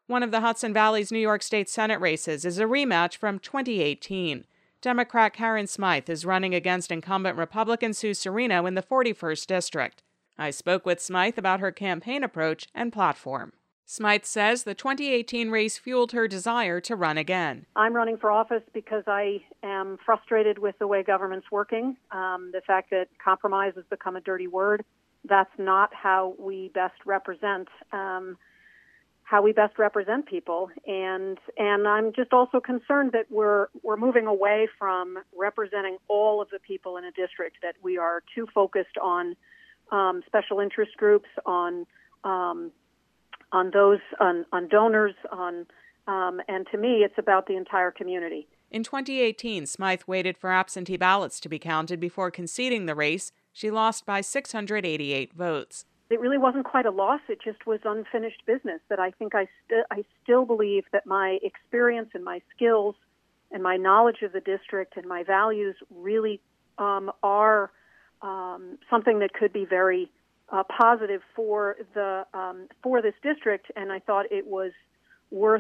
One of the Hudson Valley's New York State Senate races is a rematch from 2018. Democrat Karen Smythe is running against incumbent Republican Sue Serino in the 41st District. I spoke with Smythe about her campaign approach and platform. Smythe says the 2018 race fueled her desire to run again. I'm running for office because I am frustrated with the way government's working, the fact that compromise has become a dirty word. That's not how we best represent people, and I'm just also concerned that we're moving away from representing all of the people in a district, that we are too focused on special interest groups, on donors, and to me, it's about the entire community. In 2018, Smythe waited for absentee ballots to be counted before conceding the race. She lost by 688 votes. It really wasn't quite a loss. It just was unfinished business. That I think I still believe that my experience and my skills and my knowledge of the district and my values really are something that could be very positive for this district. And I thought it was worth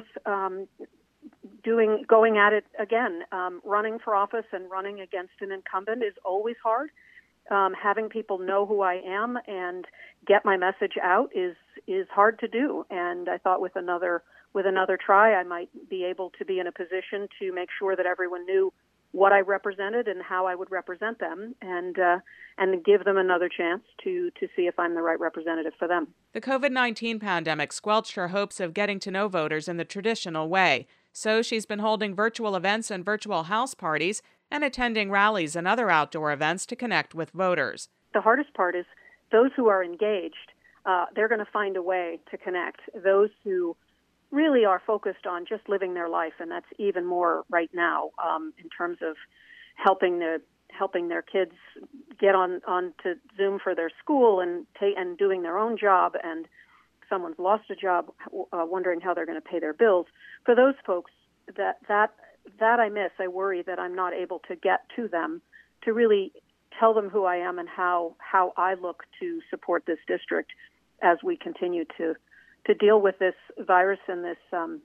going at it again. Running for office and running against an incumbent is always hard. Having people know who I am and get my message out is hard to do. And I thought with another try, I might be able to be in a position to make sure that everyone knew what I represented and how I would represent them, and give them another chance to see if I'm the right representative for them. The COVID-19 pandemic squelched her hopes of getting to know voters in the traditional way. So she's been holding virtual events and virtual house parties and attending rallies and other outdoor events to connect with voters. The hardest part is those who are engaged, they're going to find a way to connect. Those who really are focused on just living their life, and that's even more right now in terms of helping their kids get on to Zoom for their school and doing their own job, and someone's lost a job, wondering how they're going to pay their bills. For those folks, that I miss. I worry that I'm not able to get to them to really tell them who I am and how I look to support this district as we continue to deal with this virus and this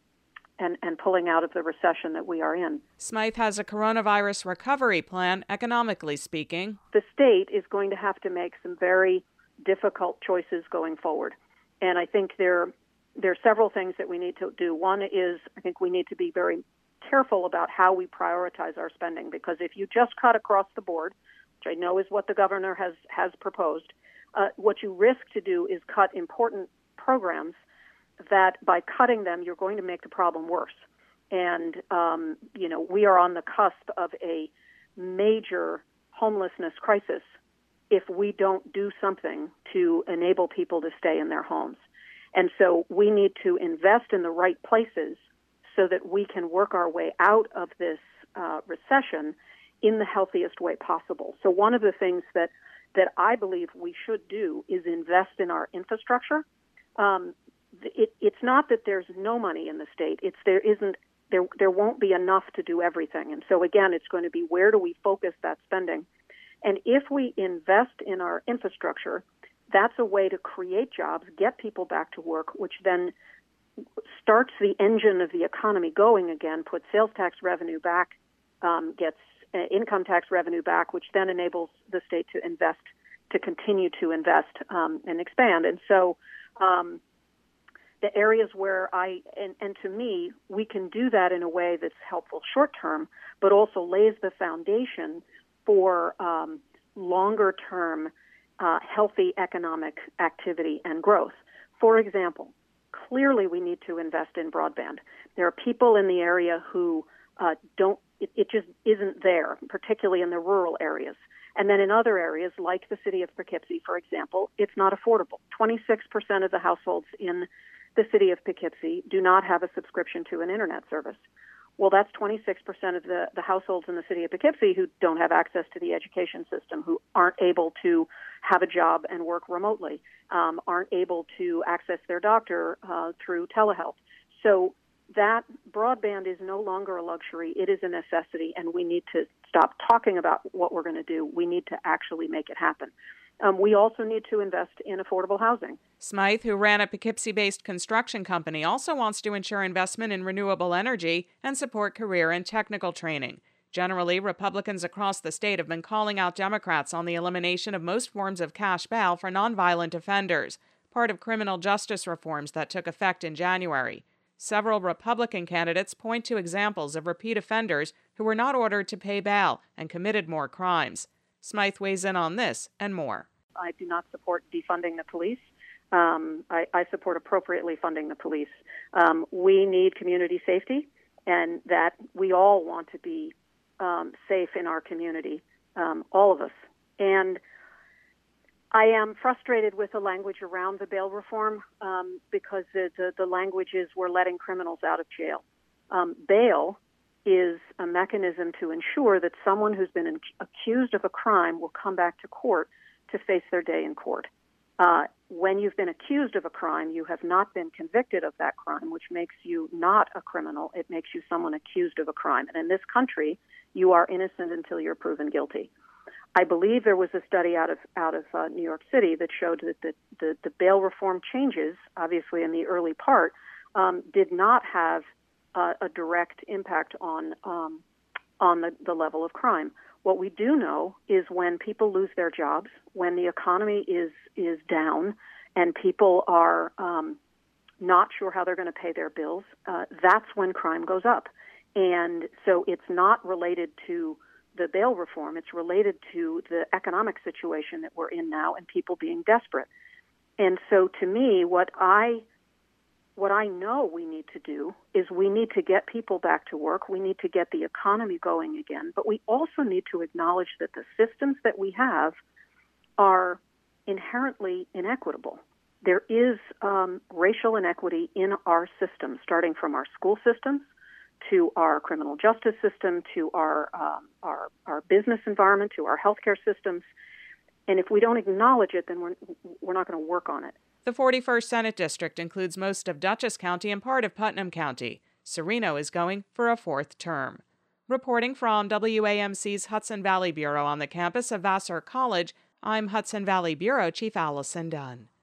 and pulling out of the recession that we are in. Smythe has a coronavirus recovery plan, economically speaking. The state is going to have to make some very difficult choices going forward. And I think there are several things that we need to do. One is I think we need to be very careful about how we prioritize our spending, because if you just cut across the board, which I know is what the governor has proposed, what you risk to do is cut important programs that by cutting them, you're going to make the problem worse. And, we are on the cusp of a major homelessness crisis if we don't do something to enable people to stay in their homes. And so we need to invest in the right places so that we can work our way out of this recession in the healthiest way possible. So one of the things that I believe we should do is invest in our infrastructure. It's not that there's no money in the state. There won't be enough to do everything. And so again, it's going to be, where do we focus that spending? And if we invest in our infrastructure, that's a way to create jobs, get people back to work, which then starts the engine of the economy going again, puts sales tax revenue back, gets income tax revenue back, which then enables the state to invest, to continue to invest and expand. And so the areas where and to me, we can do that in a way that's helpful short term, but also lays the foundation for longer term healthy economic activity and growth. For example, clearly we need to invest in broadband. There are people in the area who it just isn't there, particularly in the rural areas. And then in other areas, like the city of Poughkeepsie, for example, it's not affordable. 26% of the households in the city of Poughkeepsie do not have a subscription to an internet service. Well, that's 26% of the households in the city of Poughkeepsie who don't have access to the education system, who aren't able to have a job and work remotely, aren't able to access their doctor through telehealth. So that broadband is no longer a luxury. It is a necessity, and we need to stop talking about what we're going to do. We need to actually make it happen. We also need to invest in affordable housing. Smythe, who ran a Poughkeepsie-based construction company, also wants to ensure investment in renewable energy and support career and technical training. Generally, Republicans across the state have been calling out Democrats on the elimination of most forms of cash bail for nonviolent offenders, part of criminal justice reforms that took effect in January. Several Republican candidates point to examples of repeat offenders who were not ordered to pay bail and committed more crimes. Smythe weighs in on this and more. I do not support defunding the police. I support appropriately funding the police. We need community safety, and that we all want to be safe in our community, all of us. And I am frustrated with the language around the bail reform because the language is we're letting criminals out of jail. Bail is a mechanism to ensure that someone who's been accused of a crime will come back to court to face their day in court. When you've been accused of a crime, you have not been convicted of that crime, which makes you not a criminal. It makes you someone accused of a crime. And in this country, you are innocent until you're proven guilty. I believe there was a study out of New York City that showed that the bail reform changes, obviously in the early part, did not have a direct impact on the level of crime. What we do know is when people lose their jobs, when the economy is down, and people are not sure how they're going to pay their bills, that's when crime goes up. And so it's not related to the bail reform. It's related to the economic situation that we're in now and people being desperate. And so to me, what I know we need to do is we need to get people back to work. We need to get the economy going again. But we also need to acknowledge that the systems that we have are inherently inequitable. There is racial inequity in our systems, starting from our school systems to our criminal justice system, to our business environment, to our healthcare systems. And if we don't acknowledge it, then we're not going to work on it. The 41st Senate District includes most of Dutchess County and part of Putnam County. Serino is going for a fourth term. Reporting from WAMC's Hudson Valley Bureau on the campus of Vassar College, I'm Hudson Valley Bureau Chief Allison Dunn.